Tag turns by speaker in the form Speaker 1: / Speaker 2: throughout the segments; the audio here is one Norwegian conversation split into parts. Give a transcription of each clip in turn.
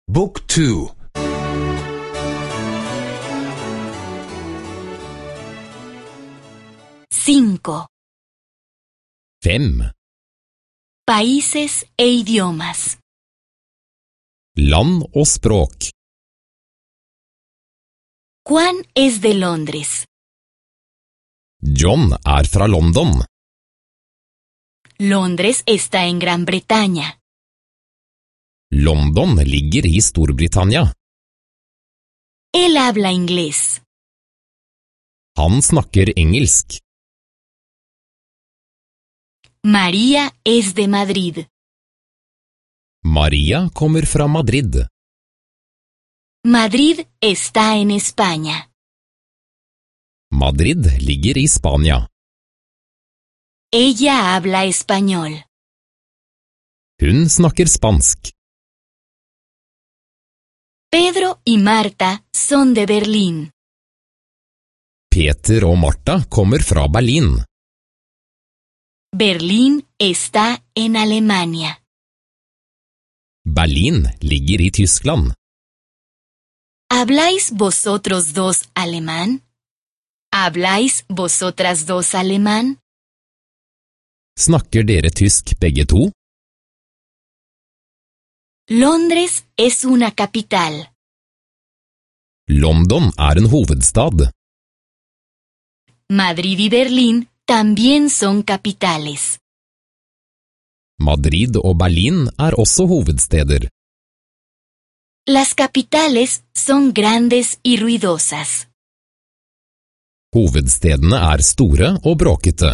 Speaker 1: บุ๊กทู
Speaker 2: 5.
Speaker 3: 5.
Speaker 2: Países e idiomas.
Speaker 3: Land og språk.
Speaker 2: Juan es de Londres.
Speaker 3: John er fra London.
Speaker 2: Londres está en Gran Bretaña.
Speaker 3: London ligger i Storbritannia.
Speaker 2: Él habla inglés.
Speaker 3: Han snakker engelsk.
Speaker 2: María es de Madrid.
Speaker 3: Maria kommer fra Madrid.
Speaker 2: Madrid está en España.
Speaker 3: Madrid ligger i Spania.
Speaker 2: Ella habla español.
Speaker 3: Hun snakker spansk.
Speaker 2: Pedro y Marta son de Berlín.
Speaker 3: Peter og Martha kommer fra Berlin.
Speaker 2: Berlín está en Alemania.
Speaker 3: Berlin ligger i Tyskland.
Speaker 2: ¿Habláis vosotros dos alemán? ¿Habláis vosotras dos alemán?
Speaker 3: Snakker dere tysk begge to?
Speaker 2: Londres es una capital.
Speaker 3: London er en hovedstad.
Speaker 2: Madrid y Berlín también son capitales.
Speaker 3: Madrid og Berlin er også hovedsteder.
Speaker 2: Las capitales son grandes y ruidosas.
Speaker 3: Hovedstedene er store og bråkete.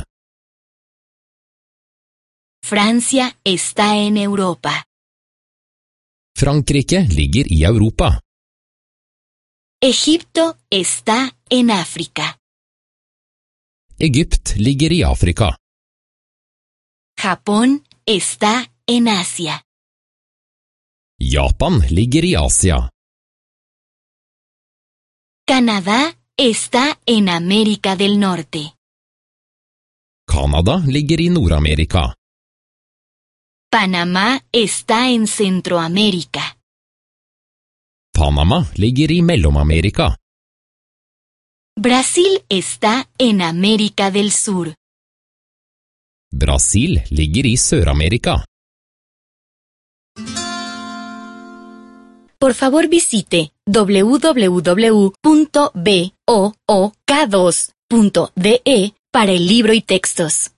Speaker 2: Francia está en Europa.
Speaker 3: Frankrike ligger i Europa.
Speaker 2: Egipto está en África.
Speaker 3: Egypt ligger i Afrika.
Speaker 2: Japón está en Asia.
Speaker 3: Japan ligger i Asia.
Speaker 2: Canadá está en América del Norte.
Speaker 3: Canada ligger i Nord-Amerika.
Speaker 2: Panamá está en Centroamérica.
Speaker 3: Panama ligger i Mellom-Amerika.
Speaker 2: Brasil está en América del Sur.
Speaker 3: Brasil ligger i Sør-Amerika.
Speaker 2: Por favor visite www.book2.de para el libro y textos.